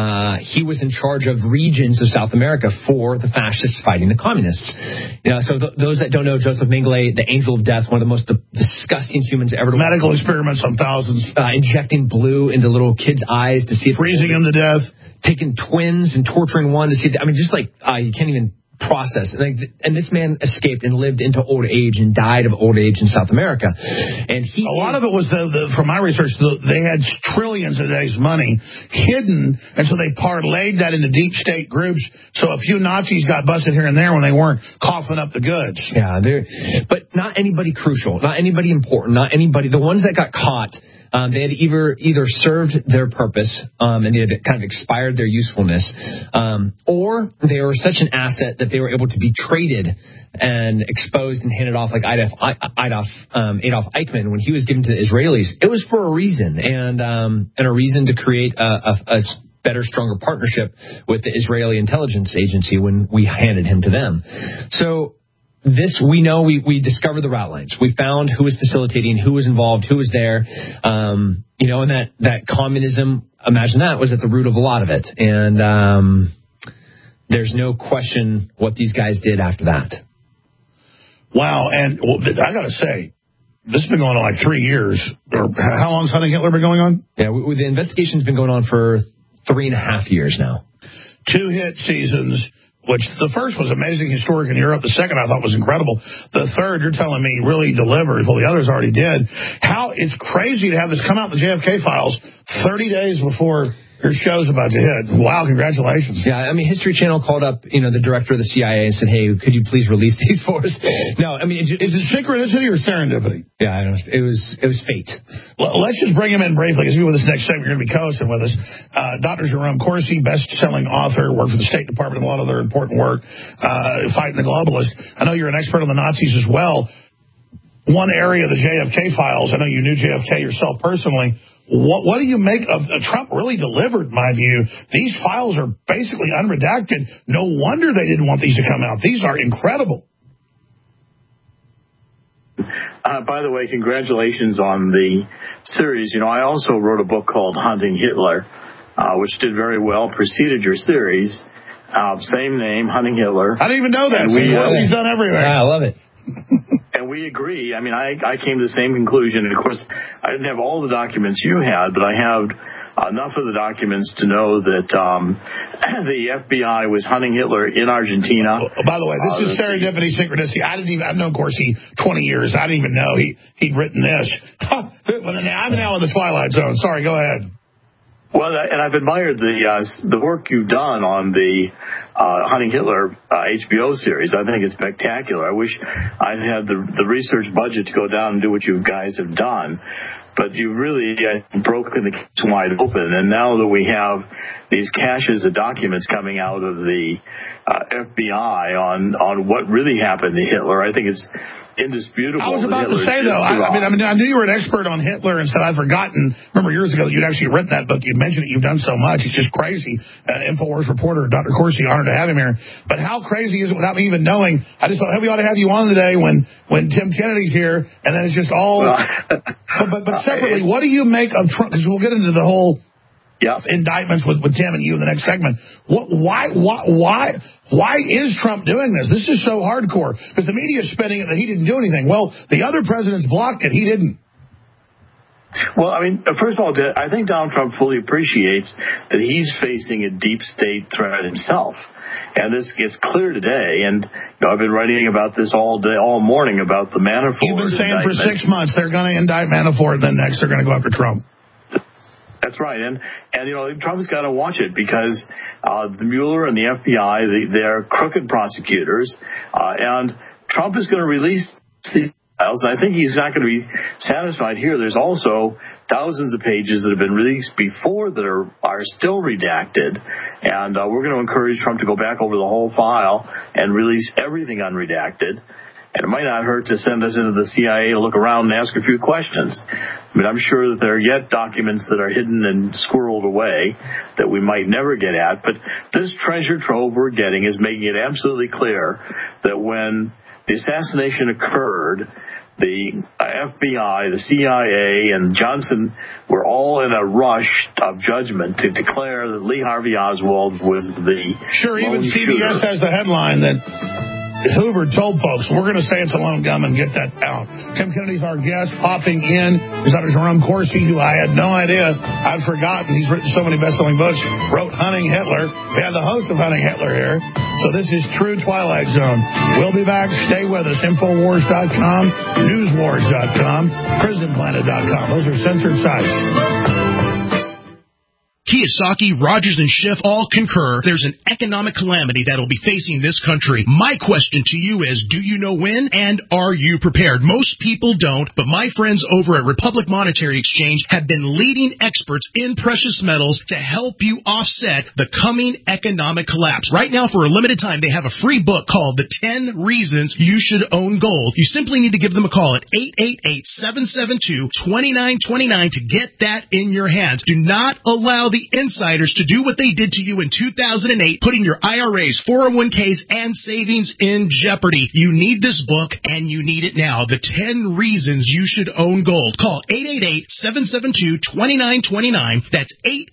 He was in charge of regions of South America for the fascists fighting the communists. So those that don't know, Joseph Mengele, the angel of death, one of the most disgusting humans ever to medical experiments on thousands. Injecting blue into little kids' eyes to see if... Freezing them to death. Taking twins and torturing one to see... just like, you can't even process. And this man escaped and lived into old age and died of old age in South America. And a lot of it was, from my research, they had trillions of days' money hidden, and so they parlayed that into deep state groups. So a few Nazis got busted here and there when they weren't coughing up the goods. Yeah, but not anybody crucial, not anybody important, not anybody. The ones that got caught, they had either served their purpose and they had kind of expired their usefulness, or they were such an asset that they were able to be traded and exposed and handed off, like Adolf Eichmann, when he was given to the Israelis. It was for a reason, and a reason to create a better, stronger partnership with the Israeli intelligence agency when we handed him to them. So we know we discovered the route lines. We found who was facilitating, who was involved, who was there. And that communism, imagine that, was at the root of a lot of it. And there's no question what these guys did after that. Wow. And I got to say, This has been going on like 3 years. Or how long has Hunting Hitler been going on? Yeah, the investigation's been going on for 3.5 years now. 2 hit seasons, which the first was amazing, historic in Europe. The second I thought was incredible. The third, you're telling me, really delivered. Well, the others already did. It's crazy to have this come out in the JFK files 30 days before your show's about to hit. Wow, congratulations. Yeah, I mean, History Channel called up, the director of the CIA and said, hey, could you please release these for us? No, I mean... Is it synchronicity or serendipity? Yeah, I don't know. It was fate. Well, let's just bring him in briefly, because with this next segment, you're going to be co-hosting with us. Dr. Jerome Corsi, best-selling author, worked for the State Department, a lot of other important work, fighting the globalists. I know you're an expert on the Nazis as well. One area of the JFK files, I know you knew JFK yourself personally. What do you make of Trump? Really delivered, in my view. These files are basically unredacted. No wonder they didn't want these to come out. These are incredible. By the way, congratulations on the series. I also wrote a book called Hunting Hitler, which did very well, preceded your series. Same name, Hunting Hitler. I didn't even know that. He's done everything. Yeah, I love it. And we agree. I mean, I came to the same conclusion. And, of course, I didn't have all the documents you had, but I have enough of the documents to know that the FBI was hunting Hitler in Argentina. By the way, this is serendipity, synchronicity. I've known Corsi 20 years. I didn't even know he'd written this. I'm now in the Twilight Zone. Sorry, go ahead. Well, and I've admired the work you've done on the Hunting Hitler HBO series. I think it's spectacular. I wish I'd had the research budget to go down and do what you guys have done. But you really broken the case wide open. And now that we have these caches of documents coming out of the FBI on what really happened to Hitler, I think it's indisputable. I was about to say, though, I knew you were an expert on Hitler and said I'd forgotten. Remember years ago that you'd actually written that book. You mentioned it. You've done so much. It's just crazy. InfoWars reporter, Dr. Corsi, honored to have him here. But how crazy is it without me even knowing? I just thought, hey, we ought to have you on today when Tim Kennedy's here, and then it's just all... But separately, what do you make of Trump? Because we'll get into the whole... indictments with Tim and you in the next segment. Why is Trump doing this? This is so hardcore because the media is spinning it that he didn't do anything. Well, the other presidents blocked it. He didn't. Well, I mean, first of all, I think Donald Trump fully appreciates that he's facing a deep state threat himself. And this gets clear today, and I've been writing about this all morning about the Manafort. You've been saying for 6 months they're going to indict Manafort, and then next they're going to go after Trump. That's right, and Trump's got to watch it because the Mueller and the FBI, they're crooked prosecutors, and Trump is going to release the files. And I think he's not going to be satisfied here. There's also thousands of pages that have been released before that are still redacted, and we're going to encourage Trump to go back over the whole file and release everything unredacted. And it might not hurt to send us into the CIA to look around and ask a few questions. I mean, I'm sure that there are yet documents that are hidden and squirreled away that we might never get at. But this treasure trove we're getting is making it absolutely clear that when the assassination occurred, the FBI, the CIA, and Johnson were all in a rush of judgment to declare that Lee Harvey Oswald was the even CBS shooter. Has the headline that Hoover told folks, we're going to say it's a lone gunman, get that out. Tim Kennedy's our guest. Popping in is Dr. Jerome Corsi, who I had no idea. I'd forgotten. He's written so many best-selling books. Wrote Hunting Hitler. We have the host of Hunting Hitler here. So this is True Twilight Zone. We'll be back. Stay with us. Infowars.com, Newswars.com, PrisonPlanet.com. Those are censored sites. Kiyosaki, Rogers, and Schiff all concur there's an economic calamity that'll be facing this country. My question to you is, do you know when, and are you prepared? Most people don't, but my friends over at Republic Monetary Exchange have been leading experts in precious metals to help you offset the coming economic collapse. Right now, for a limited time, they have a free book called The 10 Reasons You Should Own Gold. You simply need to give them a call at 888-772-2929 to get that in your hands. Do not allow the insiders to do what they did to you in 2008, putting your IRAs, 401ks, and savings in jeopardy. You need this book, and you need it now. The 10 Reasons You Should Own Gold. Call 888-772-2929. That's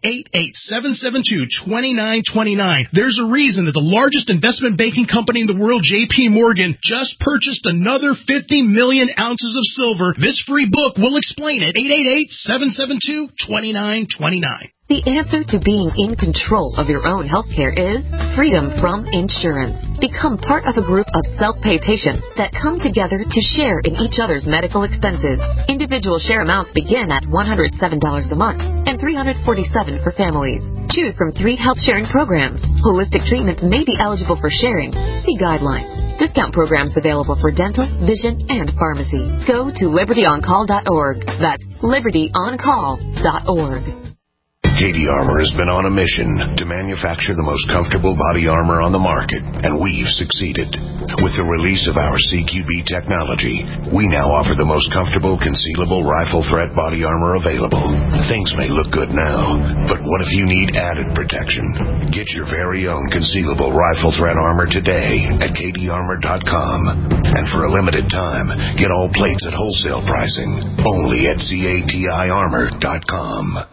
888-772-2929. There's a reason that the largest investment banking company in the world, J.P. Morgan, just purchased another 50 million ounces of silver. This free book will explain it. 888-772-2929. The answer to being in control of your own health care is freedom from insurance. Become part of a group of self-pay patients that come together to share in each other's medical expenses. Individual share amounts begin at $107 a month and $347 for families. Choose from 3 health sharing programs. Holistic treatments may be eligible for sharing. See guidelines. Discount programs available for dental, vision, and pharmacy. Go to libertyoncall.org. That's libertyoncall.org. Katie Armor has been on a mission to manufacture the most comfortable body armor on the market, and we've succeeded. With the release of our CQB technology, we now offer the most comfortable concealable rifle threat body armor available. Things may look good now, but what if you need added protection? Get your very own concealable rifle threat armor today at katiearmor.com. And for a limited time, get all plates at wholesale pricing only at CATIarmor.com.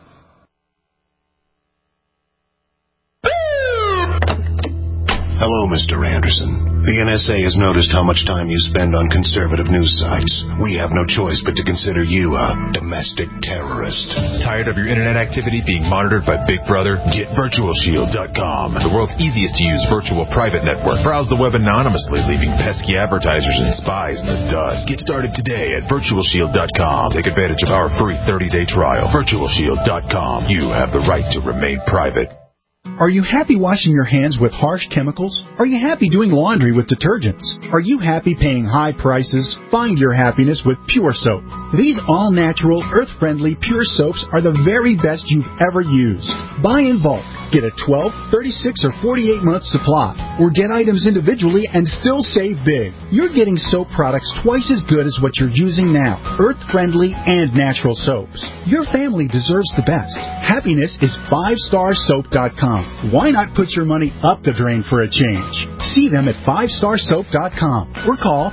Hello, Mr. Anderson. The NSA has noticed how much time you spend on conservative news sites. We have no choice but to consider you a domestic terrorist. Tired of your internet activity being monitored by Big Brother? Get VirtualShield.com, the world's easiest to use virtual private network. Browse the web anonymously, leaving pesky advertisers and spies in the dust. Get started today at VirtualShield.com. Take advantage of our free 30-day trial. VirtualShield.com. You have the right to remain private. Are you happy washing your hands with harsh chemicals? Are you happy doing laundry with detergents? Are you happy paying high prices? Find your happiness with Pure Soap. These all-natural, earth-friendly Pure Soaps are the very best you've ever used. Buy in bulk. Get a 12, 36, or 48-month supply. Or get items individually and still save big. You're getting soap products twice as good as what you're using now. Earth-friendly and natural soaps. Your family deserves the best. Happiness is 5starsoap.com. Why not put your money up the drain for a change? See them at 5starsoap.com or call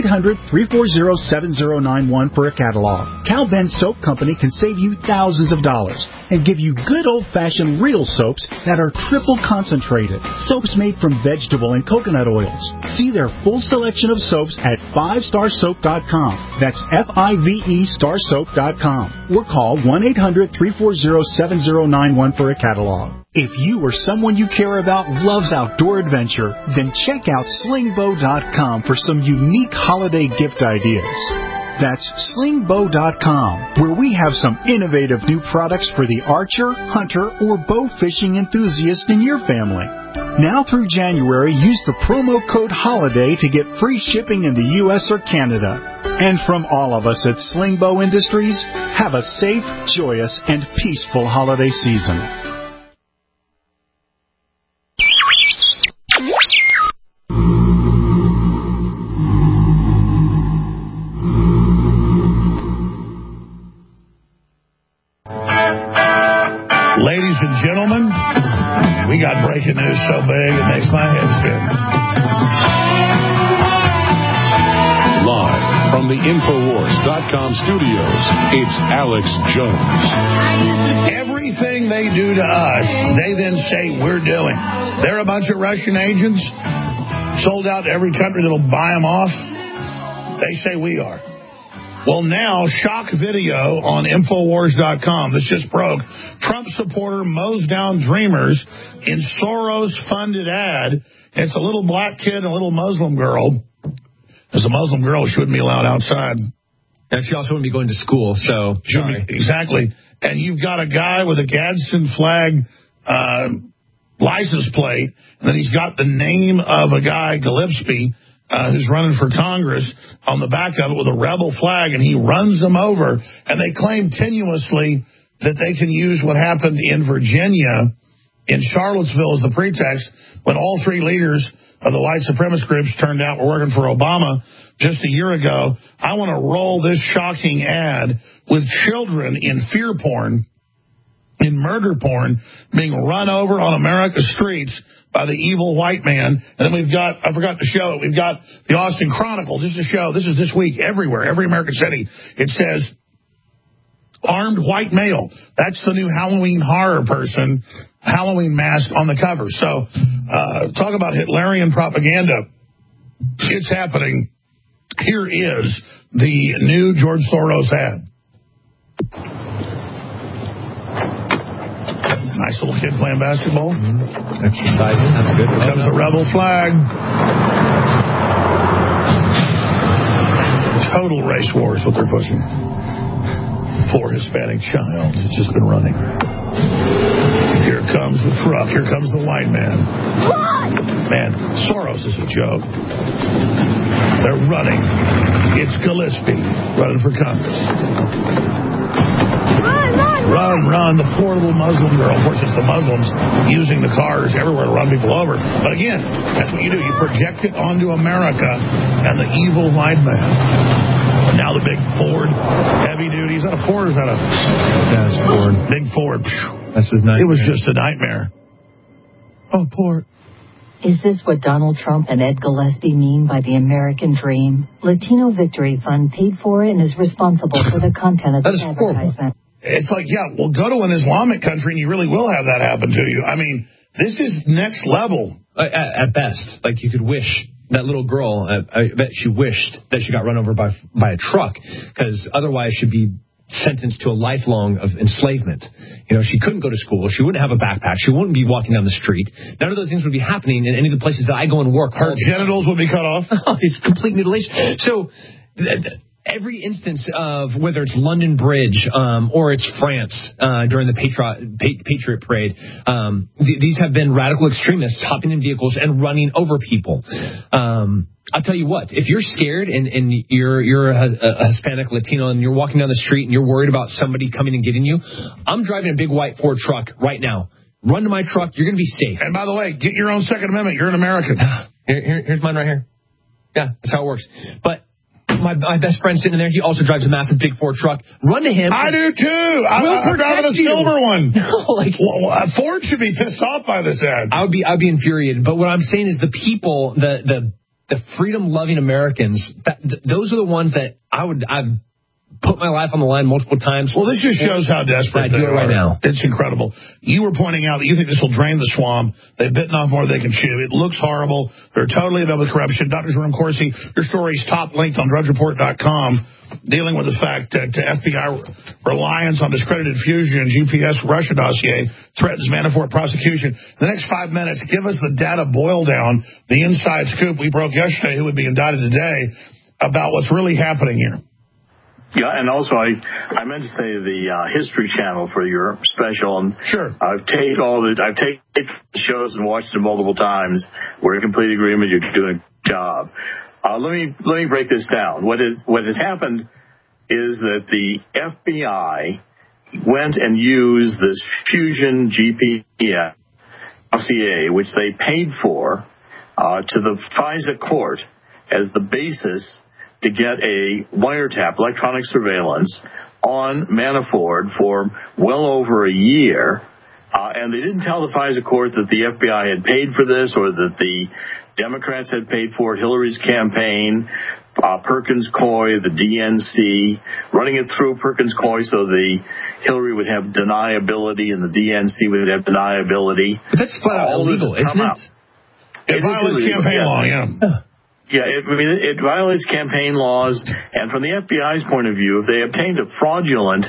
1-800-340-7091 for a catalog. Cal Ben Soap Company can save you thousands of dollars and give you good old-fashioned real soaps that are triple concentrated. Soaps made from vegetable and coconut oils. See their full selection of soaps at 5starsoap.com. That's F-I-V-E starsoap.com. Or call 1-800-340-7091 for a catalog. If you or someone you care about loves outdoor adventure, then check out slingbow.com for some unique holiday gift ideas. That's slingbow.com, where we have some innovative new products for the archer, hunter, or bow fishing enthusiast in your family. Now through January, use the promo code HOLIDAY to get free shipping in the U.S. or Canada. And from all of us at Slingbow Industries, have a safe, joyous, and peaceful holiday season. Ladies and gentlemen, we got breaking news so big it makes my head spin. Live from the Infowars.com studios, it's Alex Jones. Everything they do to us, they then say we're doing. They're a bunch of Russian agents sold out to every country that'll buy them off. They say we are. Well, now, shock video on Infowars.com. This just broke. Trump supporter mows down dreamers in Soros-funded ad. It's a little black kid and a little Muslim girl. As a Muslim girl, she wouldn't be allowed outside. And she also wouldn't be going to school, so sorry. Exactly. And you've got a guy with a Gadsden flag license plate, and then he's got the name of a guy, Gillespie, who's running for Congress on the back of it with a rebel flag, and he runs them over. And they claim tenuously that they can use what happened in Virginia, in Charlottesville, as the pretext when all three leaders of the white supremacist groups turned out were working for Obama just a year ago. I want to roll this shocking ad with children in fear porn in murder porn being run over on America's streets by the evil white man. And then we've got, I forgot to show it, we've got the Austin Chronicle, just to show, this is this week everywhere, every American city. It says, armed white male. That's the new Halloween horror person, Halloween mask on the cover. So talk about Hitlerian propaganda. It's happening. Here is the new George Soros ad. Nice little kid playing basketball. Exercising, that's good. Here comes the rebel flag. Total race war is what they're pushing. Poor Hispanic child. It's just been running. Here comes the truck. Here comes the white man. Man, Soros is a joke. They're running. It's Gillespie running for Congress. Run, the poor little Muslim girl. Of course, it's the Muslims using the cars everywhere to run people over. But again, that's what you do. You project it onto America and the evil white man. Now the big Ford, heavy duty. Is that a Ford or is that a... Yeah, it's Ford. Big Ford. That's his nightmare. It was just a nightmare. Oh, poor... Is this what Donald Trump and Ed Gillespie mean by the American dream? Latino Victory Fund paid for it and is responsible for the content of the advertisement. It's like, yeah, well, go to an Islamic country and you really will have that happen to you. I mean, this is next level. At best. Like, you could wish that little girl, I bet she wished that she got run over by a truck, because otherwise she'd be sentenced to a lifelong of enslavement. You know, she couldn't go to school. She wouldn't have a backpack. She wouldn't be walking down the street. None of those things would be happening in any of the places that I go and work. Her genitals would be cut off. It's complete mutilation. So every instance of whether it's London Bridge or it's France during the Patriot Parade, these have been radical extremists hopping in vehicles and running over people. I'll tell you what, if you're scared and you're a Hispanic Latino and you're walking down the street and you're worried about somebody coming and getting you, I'm driving a big white Ford truck right now. Run to my truck. You're going to be safe. And by the way, get your own Second Amendment. You're an American. Here's mine right here. Yeah, that's how it works. But my best friend sitting in there, he also drives a massive big Ford truck. Run to him. I do too. I'm driving a silver one. No, Ford should be pissed off by this ad. I'd be infuriated. But what I'm saying is the people, the freedom-loving Americans, those are the ones that I've put my life on the line multiple times. Well, this just shows how desperate they are. Right now. It's incredible. You were pointing out that you think this will drain the swamp. They've bitten off more than they can chew. It looks horrible. They're totally above the corruption. Dr. Jerome Corsi, your story's top linked on DrudgeReport.com, dealing with the fact that FBI reliance on discredited fusion and GPS Russia dossier threatens Manafort prosecution. In the next 5 minutes, give us the data boil down, the inside scoop we broke yesterday, who would be indicted today, about what's really happening here. Yeah, and also I meant to say the History Channel for your special. And sure. I've taken shows and watched them multiple times. We're in complete agreement. You're doing a job. Let me break this down. What has happened is that the FBI went and used this Fusion GPS dossier, which they paid for, to the FISA court as the basis to get a wiretap, electronic surveillance, on Manafort for well over a year. And they didn't tell the FISA court that the FBI had paid for this or that the Democrats had paid for it. Hillary's campaign, Perkins Coie, the DNC, running it through Perkins Coie so the Hillary would have deniability and the DNC would have deniability. But that's flat out illegal, isn't it? It violates campaign law, yeah. Yeah, it violates campaign laws, and from the FBI's point of view, if they obtained a fraudulent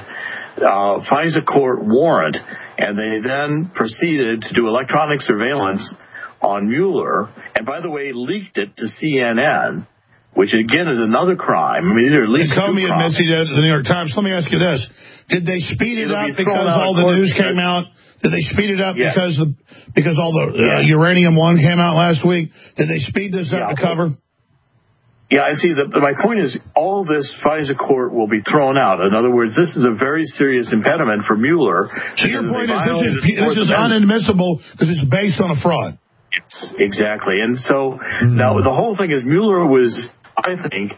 FISA court warrant and they then proceeded to do electronic surveillance on Mueller, and by the way, leaked it to CNN, which again is another crime. I mean, these are at least two crimes. Comey admits he did to the New York Times. Let me ask you this. Did they speed it up because all the news came out? Did they speed it up because all the Uranium One came out last week? Did they speed this up to cover? Yeah, I see. My point is all this FISA court will be thrown out. In other words, this is a very serious impediment for Mueller. So your point is this is inadmissible because it's based on a fraud. Yes, exactly. And so now the whole thing is Mueller was, I think,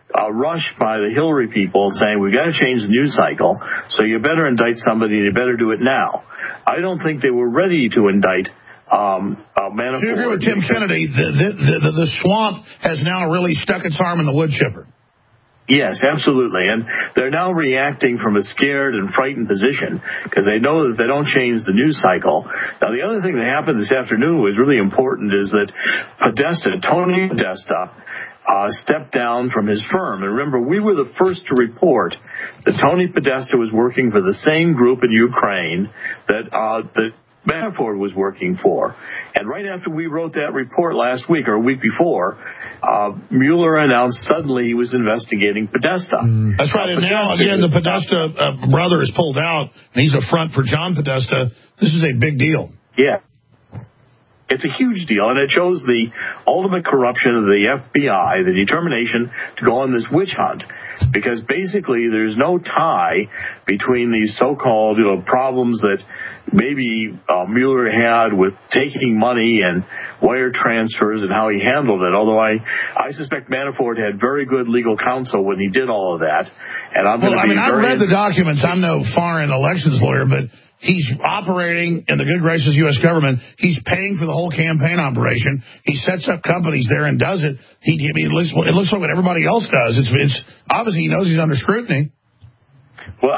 rush by the Hillary people saying we've got to change the news cycle, so you better indict somebody and you better do it now. I don't think they were ready to indict Manafort. Do you agree with Tim Kennedy? The swamp has now really stuck its arm in the wood chipper. Yes, absolutely. And they're now reacting from a scared and frightened position because they know that if they don't change the news cycle. Now, the other thing that happened this afternoon was really important is that Tony Podesta, stepped down from his firm. And remember, we were the first to report that Tony Podesta was working for the same group in Ukraine that Manafort was working for. And right after we wrote that report last week or a week before, Mueller announced suddenly he was investigating Podesta. That's right. And now, again, the Podesta brother is pulled out, and he's a front for John Podesta. This is a big deal. Yeah. It's a huge deal, and it shows the ultimate corruption of the FBI, the determination to go on this witch hunt, because basically there's no tie between these so-called problems that maybe Mueller had with taking money and wire transfers and how he handled it, although I suspect Manafort had very good legal counsel when he did all of that. And I've read the documents. I'm no foreign elections lawyer, but he's operating in the good gracious U.S. government. He's paying for the whole campaign operation. He sets up companies there and does it. It looks like what everybody else does. It's obviously he knows he's under scrutiny. Well,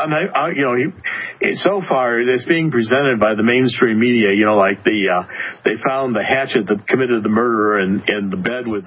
so far it's being presented by the mainstream media. Like they found the hatchet that committed the murder in the bed with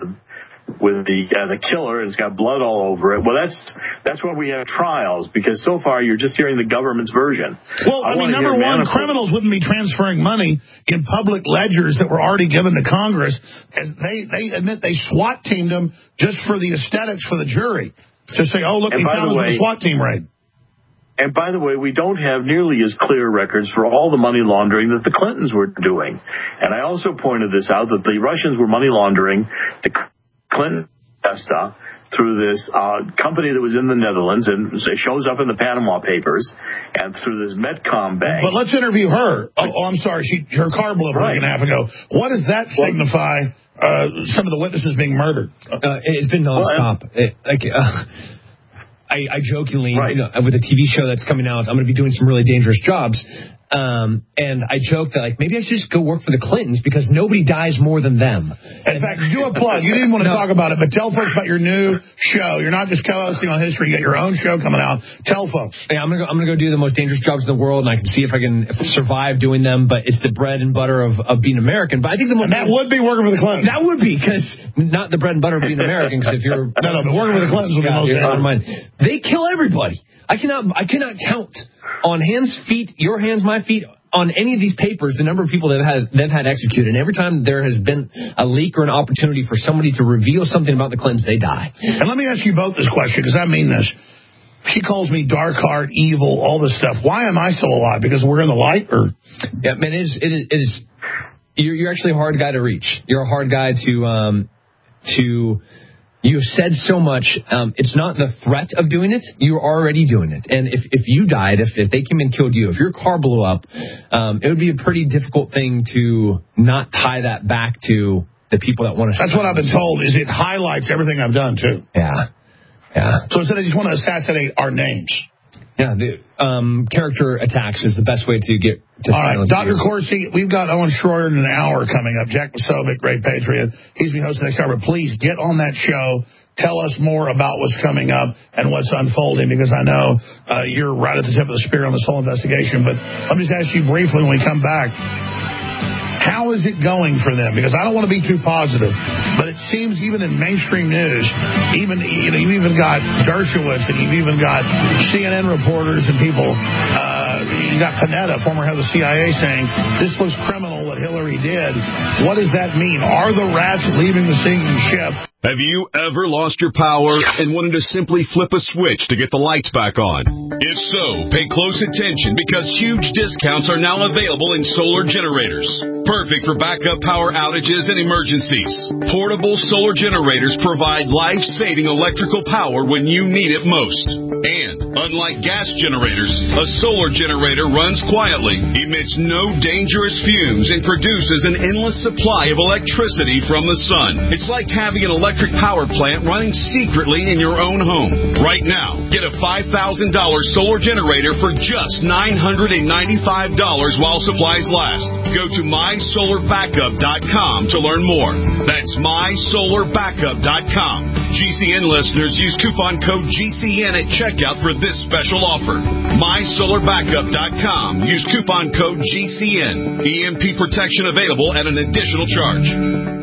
the killer, and it's got blood all over it. Well, that's why we have trials, because so far you're just hearing the government's version. Well, number one, criminals wouldn't be transferring money in public ledgers that were already given to Congress, as they admit they SWAT teamed them just for the aesthetics for the jury. Just say, oh, look, we found a SWAT team raid. And by the way, we don't have nearly as clear records for all the money laundering that the Clintons were doing. And I also pointed this out, that the Russians were money laundering to Clinton Podesta through this company that was in the Netherlands, and it shows up in the Panama Papers, and through this Metcom bank. But let's interview her. Oh, I'm sorry. Her car blew up a week and a half ago. What does that signify, some of the witnesses being murdered? It's been nonstop. I jokingly, with a TV show that's coming out, I'm going to be doing some really dangerous jobs. And I joked that, maybe I should just go work for the Clintons, because nobody dies more than them. In fact, do a plug. You didn't want to talk about it, but tell folks about your new show. You're not just co-hosting on History. You got your own show coming out. Tell folks. Yeah, I'm gonna go do the most dangerous jobs in the world, and I can see if I can survive doing them. But it's the bread and butter of being American. But I think that would be working for the Clintons. That would be, because not the bread and butter of being American. Because if you're but working for the Clintons would be most important. They kill everybody. I cannot count on your hands, my feet, on any of these papers, the number of people they've had executed. And every time there has been a leak or an opportunity for somebody to reveal something about the Clintons, they die. And let me ask you both this question, because I mean this. She calls me dark heart, evil, all this stuff. Why am I still alive? Because we're in the light? Or? Yeah, man, it is. You're actually a hard guy to reach. You're a hard guy to. You've said so much. It's not the threat of doing it. You're already doing it. And if you died, if they came and killed you, if your car blew up, it would be a pretty difficult thing to not tie that back to the people that want to. That's what I've been told, is it highlights everything I've done, too. Yeah. So instead they just want to assassinate our names. Yeah, the character attacks is the best way to get to. All right, Dr. Corsi, we've got Owen Schroyer in an hour coming up. Jack Posobiec, great patriot. He's been hosting next hour. But please get on that show. Tell us more about what's coming up and what's unfolding, because I know you're right at the tip of the spear on this whole investigation. But let me just ask you briefly when we come back, how is it going for them? Because I don't want to be too positive, but it seems even in mainstream news, you've even got Dershowitz, and you've even got CNN reporters and people. You got Panetta, former head of the CIA, saying this looks criminal what Hillary did. What does that mean? Are the rats leaving the sinking ship? Have you ever lost your power and wanted to simply flip a switch to get the lights back on? If so, pay close attention, because huge discounts are now available in solar generators. Perfect for backup power outages and emergencies. Portable solar generators provide life-saving electrical power when you need it most. And, unlike gas generators, a solar generator runs quietly, emits no dangerous fumes, and produces an endless supply of electricity from the sun. It's like having an electric electric power plant running secretly in your own home. Right now, get a $5,000 solar generator for just $995 while supplies last. Go to mysolarbackup.com to learn more. That's mysolarbackup.com. GCN listeners use coupon code GCN at checkout for this special offer. mysolarbackup.com. Use coupon code GCN. EMP protection available at an additional charge.